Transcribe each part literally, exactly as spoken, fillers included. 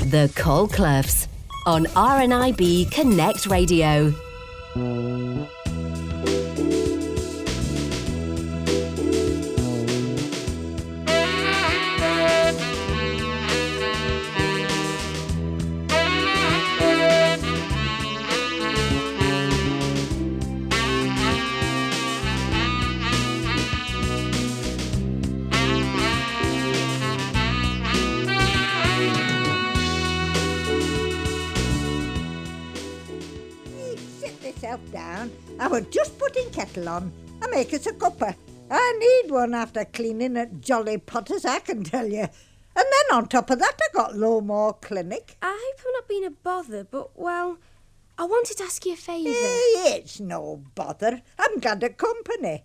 The Colcloughs on R N I B Connect Radio. Down. I was just putting kettle on. I make us a cuppa. I need one after cleaning at Jolly Potters, I can tell you. And then on top of that, I got Lowmore Clinic. I hope I'm not being a bother, but, well, I wanted to ask you a favour. Hey, it's no bother. I'm glad of company.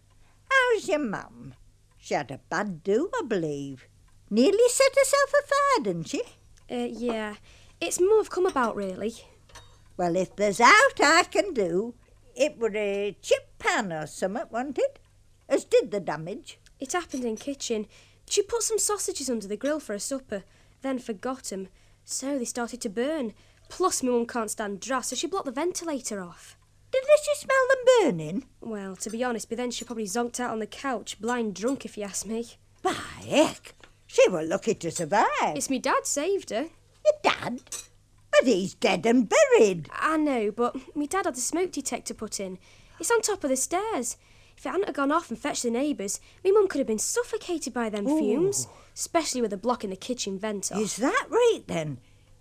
How's your mum? She had a bad do, I believe. Nearly set herself afire, didn't she? Uh, yeah. It's more have come about, really. Well, if there's aught I can do, it were a chip pan or summat, wasn't it? As did the damage. It happened in kitchen. She put some sausages under the grill for a supper, then forgot 'em. So they started to burn. Plus, my mum can't stand draughts, so she blocked the ventilator off. Did she smell them burning? Well, to be honest, by then she probably zonked out on the couch, blind drunk if you ask me. By heck, she were lucky to survive. It's me dad saved her. Your dad? But he's dead and buried. I know, but me dad had the smoke detector put in. It's on top of the stairs. If it hadn't have gone off and fetched the neighbours, me mum could have been suffocated by them Ooh. fumes, especially with a block in the kitchen vent off. Is that right, then?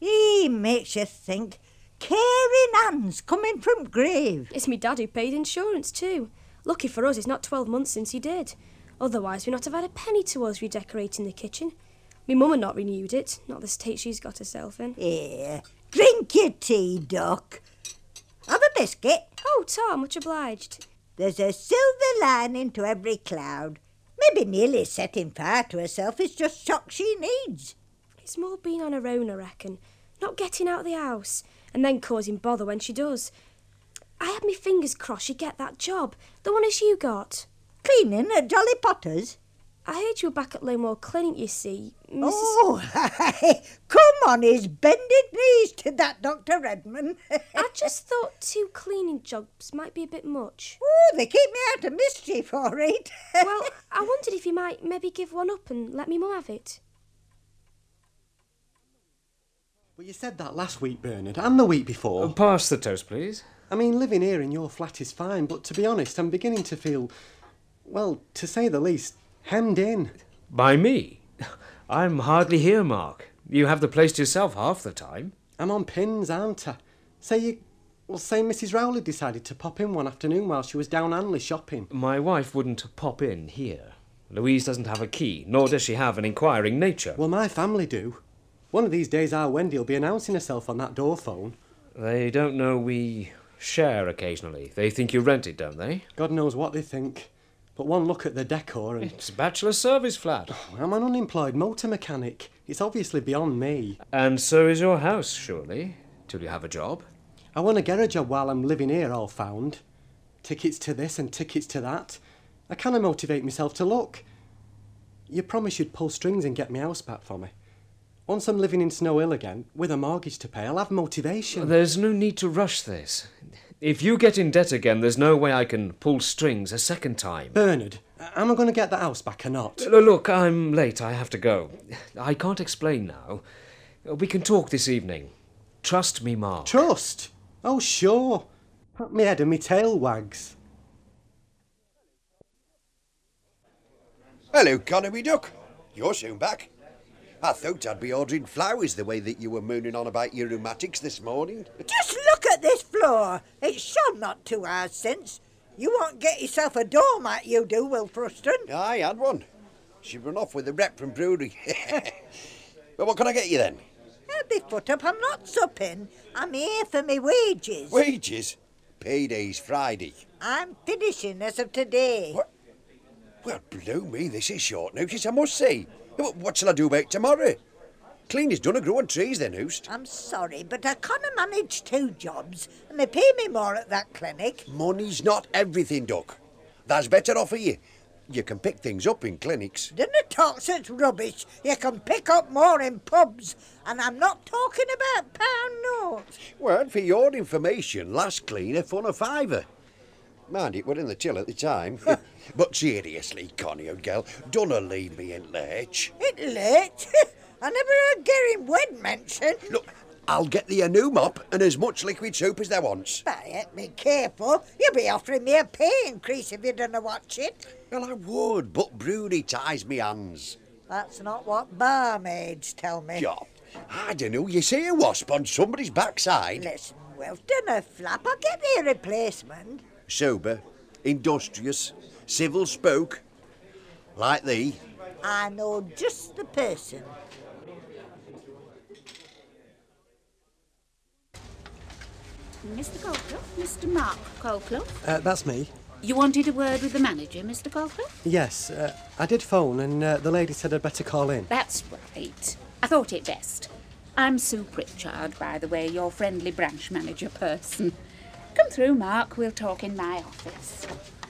He makes you think. Caring hands coming from grave. It's me dad who paid insurance too. Lucky for us, it's not twelve months since he did. Otherwise, we'd not have had a penny towards redecorating the kitchen. Me mum had not renewed it, not the state she's got herself in. Here, drink your tea, Doc. Have a biscuit. Oh, Tom, much obliged. There's a silver lining to every cloud. Maybe nearly setting fire to herself is just shock she needs. It's more being on her own, I reckon. Not getting out of the house, and then causing bother when she does. I had me fingers crossed she'd get that job, the one as you got. Cleaning at Jolly Potters? I heard you were back at Lowmore Clinic, you see. Missus Oh, come on his bended knees to that, Doctor Redmond. I just thought two cleaning jobs might be a bit much. Oh, they keep me out of mischief, all right. Well, I wondered if you might maybe give one up and let me mum have it. Well, you said that last week, Bernard, and the week before. Uh, pass the toast, please. I mean, living here in your flat is fine, but to be honest, I'm beginning to feel, well, to say the least, hemmed in. By me? I'm hardly here, Mark. You have the place to yourself half the time. I'm on pins, aren't I? Say you... Well, say Missus Rowley decided to pop in one afternoon while she was down Anley shopping. My wife wouldn't pop in here. Louise doesn't have a key, nor does she have an inquiring nature. Well, my family do. One of these days our Wendy will be announcing herself on that door phone. They don't know we share occasionally. They think you rent it, don't they? God knows what they think. But one look at the decor and... It's a bachelor service flat. Oh, I'm an unemployed motor mechanic. It's obviously beyond me. And so is your house, surely, till you have a job. I want to get a job while I'm living here, all found. Tickets to this and tickets to that. I kind of motivate myself to look. You promised you'd pull strings and get my house back for me. Once I'm living in Snow Hill again, with a mortgage to pay, I'll have motivation. There's no need to rush this. If you get in debt again, there's no way I can pull strings a second time. Bernard, am I going to get the house back or not? Look, I'm late. I have to go. I can't explain now. We can talk this evening. Trust me, Mark. Trust? Oh, sure. Me head and me tail wags. Hello, Connery Duck. You're soon back. I thought I'd be ordering flowers the way that you were mooning on about your rheumatics this morning. Just look at this floor. It's shone not two hours since. You won't get yourself a doormat, you do, Will Fruston. I had one. She run off with the rep from brewery. Well, what can I get you then? Uh, be foot up, I'm not supping. I'm here for me wages. Wages? Payday's Friday. I'm finishing as of today. What? Well, blow me, this is short notice, I must say. What shall I do about tomorrow? Cleaning's done a growing trees then, Hoost. I'm sorry, but I can't manage two jobs, and they pay me more at that clinic. Money's not everything, Duck. There's better offer you. You can pick things up in clinics. Dinna talk such rubbish. You can pick up more in pubs. And I'm not talking about pound notes. Well, for your information, last cleaner fun a fiver. Mind it, we're in the till at the time. But seriously, Connie, old girl, dunna leave me in lurch. It late? I never heard Gary Wed mentioned. Look, I'll get thee a new mop and as much liquid soap as thou wants. But yet, be careful. You'll be offering me a pay increase if you don't watch it. Well, I would, but Broody ties me hands. That's not what barmaids tell me. Job. I don't know, you see a wasp on somebody's backside. Listen, Wilf, dinna flap. I'll get me a replacement. Sober, industrious, civil spoke, like thee. I know just the person. Mister Coulter, Mister Mark Coulter. Uh, that's me. You wanted a word with the manager, Mister Coulter? Yes, uh, I did phone and uh, the lady said I'd better call in. That's right. I thought it best. I'm Sue Pritchard, by the way, your friendly branch manager person. Come through, Mark. We'll talk in my office.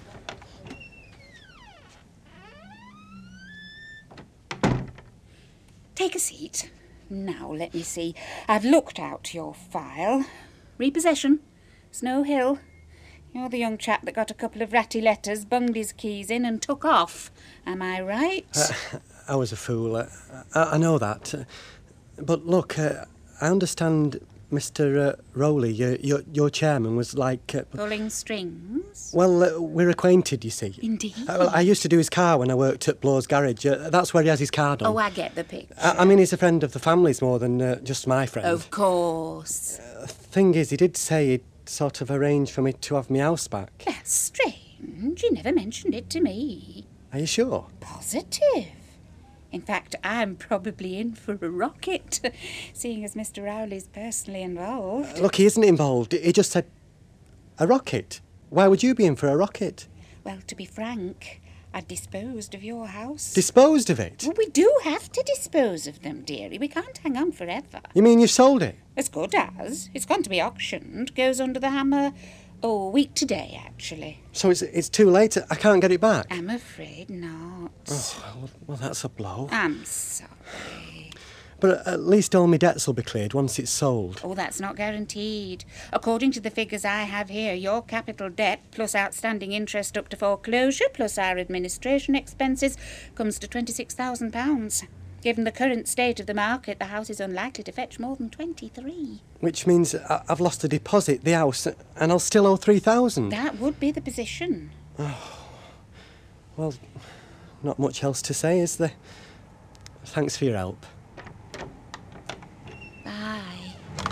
Take a seat. Now, let me see. I've looked out your file. Repossession. Snow Hill. You're the young chap that got a couple of ratty letters, bunged his keys in and took off. Am I right? Uh, I was a fool. Uh, I, I know that. Uh, but look, uh, I understand Mister Uh, Rowley, your, your, your chairman, was like... Uh, Pulling strings? Well, uh, we're acquainted, you see. Indeed. Uh, well, I used to do his car when I worked at Blow's Garage. Uh, that's where he has his car done. Oh, I get the picture. I, I mean, he's a friend of the family's more than uh, just my friend. Of course. Uh, thing is, he did say he'd sort of arranged for me to have my house back. That's strange. You never mentioned it to me. Are you sure? Positive. In fact, I'm probably in for a rocket, seeing as Mister Rowley's personally involved. Uh, look, he isn't involved. He just said, a rocket? Why would you be in for a rocket? Well, to be frank, I disposed of your house. Disposed of it? Well, we do have to dispose of them, dearie. We can't hang on forever. You mean you've sold it? As good as. It's gone to be auctioned. Goes under the hammer, oh, a week today, actually. So it's it's too late? I can't get it back? I'm afraid not. Oh, well, well, that's a blow. I'm sorry. But at least all my debts will be cleared once it's sold. Oh, that's not guaranteed. According to the figures I have here, your capital debt, plus outstanding interest up to foreclosure, plus our administration expenses, comes to twenty-six thousand pounds. Given the current state of the market, the house is unlikely to fetch more than twenty-three. Which means I- I've lost the deposit, the house, and I'll still owe three thousand. That would be the position. Oh, well, not much else to say, is there? Thanks for your help. Bye.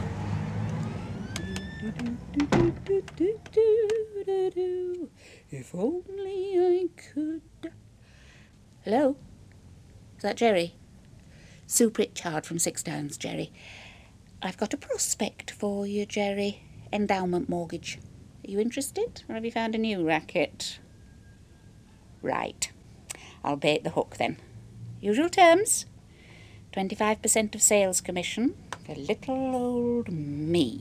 If only I could. Hello? Is that Jerry? Sue Pritchard from Six Downs, Jerry. I've got a prospect for you, Jerry. Endowment mortgage. Are you interested, or have you found a new racket? Right. I'll bait the hook then. Usual terms. twenty-five percent of sales commission for little old me.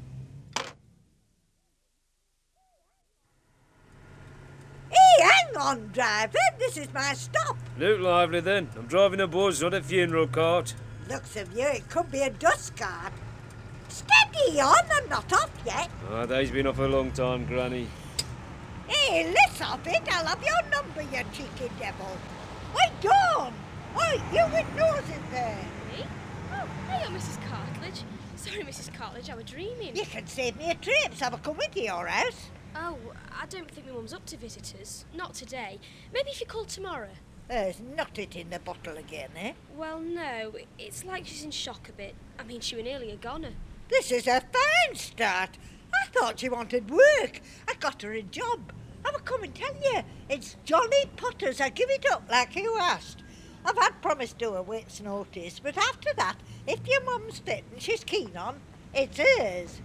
Hey, hang on, driver. This is my stop. Look lively then. I'm driving a buzz, not a funeral cart. Looks of you, it could be a dust cart. Steady on, I'm not off yet. Ah, they's been off a long time, Granny. Hey, let's off it. I'll have your number, you cheeky devil. Oi, Dawn! Oi, you with nose in there. Me? Oh, hiya, Missus Cartledge. Sorry, Missus Cartledge, I was dreaming. You can save me a trip, so I'll come with you, your house. Oh, I don't think my mum's up to visitors. Not today. Maybe if you call tomorrow. There's not it in the bottle again, eh? Well, no. It's like she's in shock a bit. I mean, she was nearly a goner. This is a fine start. I thought she wanted work. I got her a job. I will come and tell you. It's Jolly Potters. I give it up like you asked. I've had promised to her a week's notice, but after that, if your mum's fit and she's keen on, it's hers.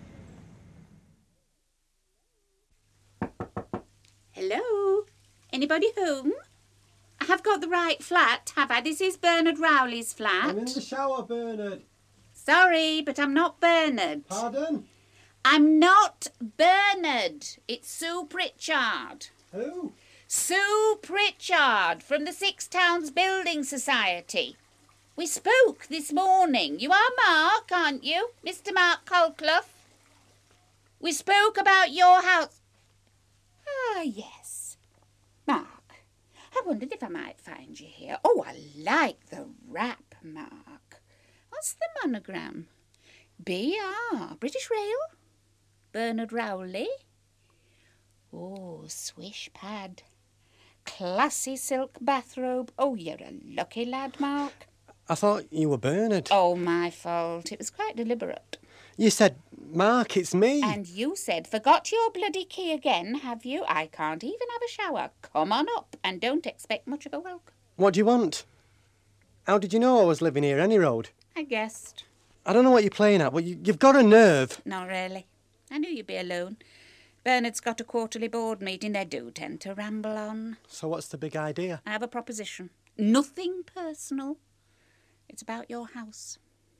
Hello? Anybody home? I have got the right flat, have I? This is Bernard Rowley's flat. I'm in the shower, Bernard. Sorry, but I'm not Bernard. Pardon? I'm not Bernard. It's Sue Pritchard. Who? Sue Pritchard from the Six Towns Building Society. We spoke this morning. You are Mark, aren't you? Mister Mark Colclough? We spoke about your house. Ah, yes. Mark, I wondered if I might find you here. Oh, I like the rap, Mark. What's the monogram? B R, British Rail? Bernard Rowley? Oh, swish pad. Classy silk bathrobe. Oh, you're a lucky lad, Mark. I thought you were Bernard. Oh, my fault. It was quite deliberate. You said, Mark, it's me. And you said, forgot your bloody key again, have you? I can't even have a shower. Come on up and don't expect much of a welcome. What do you want? How did you know I was living here, any road? I guessed. I don't know what you're playing at, but you, you've got a nerve. Not really. I knew you'd be alone. Bernard's got a quarterly board meeting. They do tend to ramble on. So what's the big idea? I have a proposition. Nothing personal. It's about your house.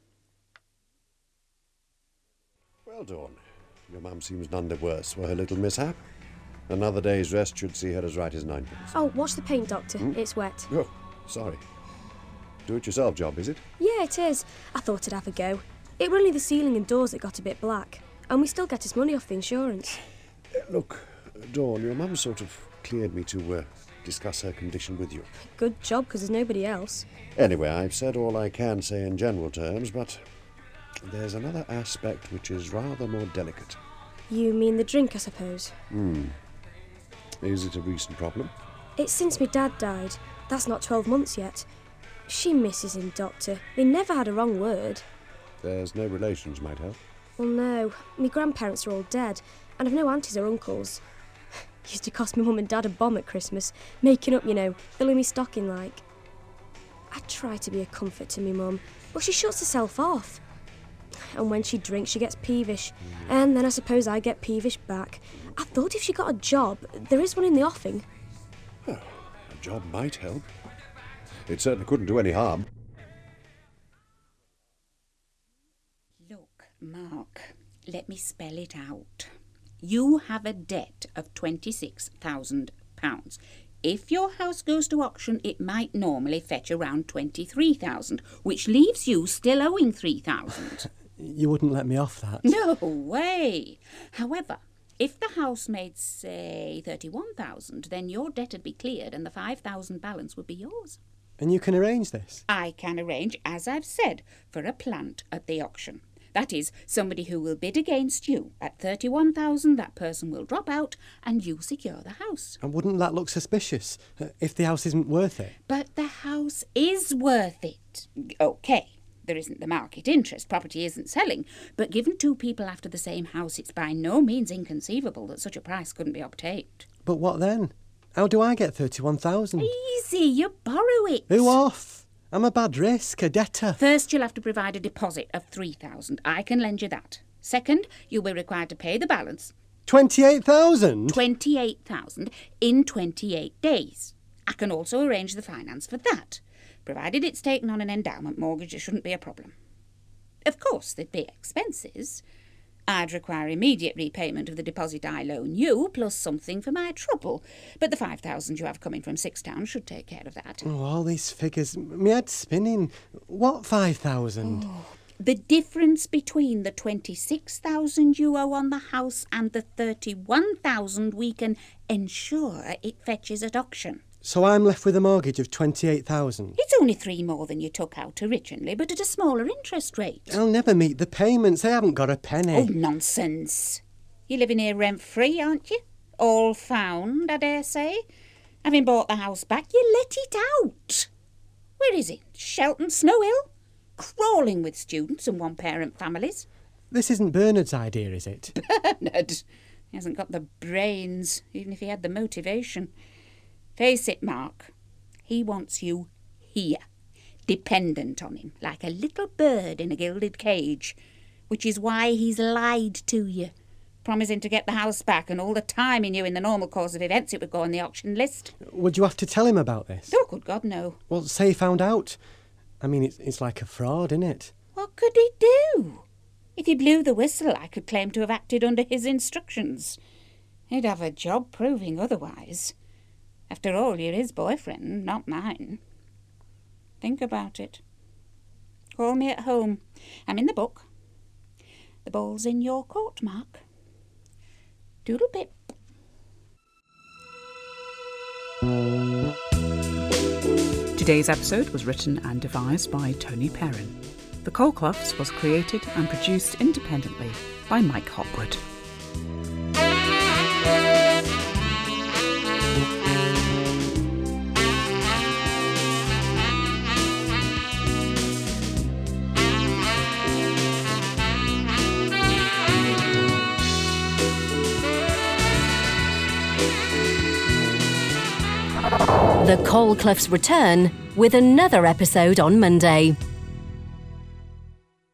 Well, Dawn, your mum seems none the worse for her little mishap. Another day's rest should see her as right as ninepence. Oh, watch the paint, Doctor. Hmm? It's wet. Oh, sorry. Do-it-yourself job, is it? Yeah, it is. I thought I'd have a go. It were only the ceiling and doors that got a bit black. And we still get his money off the insurance. Uh, look, Dawn, your mum sort of cleared me to uh, discuss her condition with you. Good job, because there's nobody else. Anyway, I've said all I can say in general terms, but there's another aspect which is rather more delicate. You mean the drink, I suppose? Hmm. Is it a recent problem? It's since my dad died. That's not twelve months yet. She misses him, Doctor. They never had a wrong word. There's no relations might help. Well, no. My grandparents are all dead, and I've no aunties or uncles. Used to cost me mum and dad a bomb at Christmas, making up, you know, filling me stocking like. I try to be a comfort to me mum, but she shuts herself off. And when she drinks, she gets peevish, and then I suppose I get peevish back. I thought if she got a job, there is one in the offing. Well, a job might help. It certainly couldn't do any harm. Look, Mark, let me spell it out. You have a debt of twenty-six thousand pounds. If your house goes to auction, it might normally fetch around twenty-three thousand, which leaves you still owing three thousand. You wouldn't let me off that. No way. However, if the house made, say, thirty-one thousand, then your debt would be cleared and the five thousand balance would be yours. And you can arrange this? I can arrange, as I've said, for a plant at the auction. That is, somebody who will bid against you. At thirty-one thousand, that person will drop out and you secure the house. And wouldn't that look suspicious, uh, if the house isn't worth it? But the house is worth it. OK, there isn't the market interest, property isn't selling, but given two people after the same house, it's by no means inconceivable that such a price couldn't be obtained. But what then? How do I get thirty-one thousand? Easy, you borrow it. Who off? I'm a bad risk, a debtor. First, you'll have to provide a deposit of three thousand. I can lend you that. Second, you'll be required to pay the balance. twenty-eight thousand? twenty-eight thousand in twenty-eight days. I can also arrange the finance for that. Provided it's taken on an endowment mortgage, it shouldn't be a problem. Of course, there'd be expenses. I'd require immediate repayment of the deposit I loan you, plus something for my trouble. But the five thousand you have coming from Six Towns should take care of that. Oh, all these figures. My head's spinning. What five thousand? Oh, the difference between the twenty-six thousand you owe on the house and the thirty-one thousand we can ensure it fetches at auction. So I'm left with a mortgage of twenty-eight thousand? It's only three more than you took out originally, but at a smaller interest rate. I'll never meet the payments. I haven't got a penny. Oh, nonsense. You're living here rent-free, aren't you? All found, I dare say. Having bought the house back, you let it out. Where is it? Shelton, Snow Hill? Crawling with students and one-parent families. This isn't Bernard's idea, is it? Bernard? He hasn't got the brains, even if he had the motivation. Face it, Mark. He wants you here, dependent on him, like a little bird in a gilded cage, which is why he's lied to you, promising to get the house back, and all the time he knew in the normal course of events it would go on the auction list. Would you have to tell him about this? Oh, good God, no. Well, say he found out. I mean, it's, it's like a fraud, isn't it? What could he do? If he blew the whistle, I could claim to have acted under his instructions. He'd have a job proving otherwise. After all, you're his boyfriend, not mine. Think about it. Call me at home. I'm in the book. The ball's in your court, Mark. Doodle pip. Today's episode was written and devised by Tony Perrin. The Colcloughs was created and produced independently by Mike Hopwood. The Colcloughs return with another episode on Monday.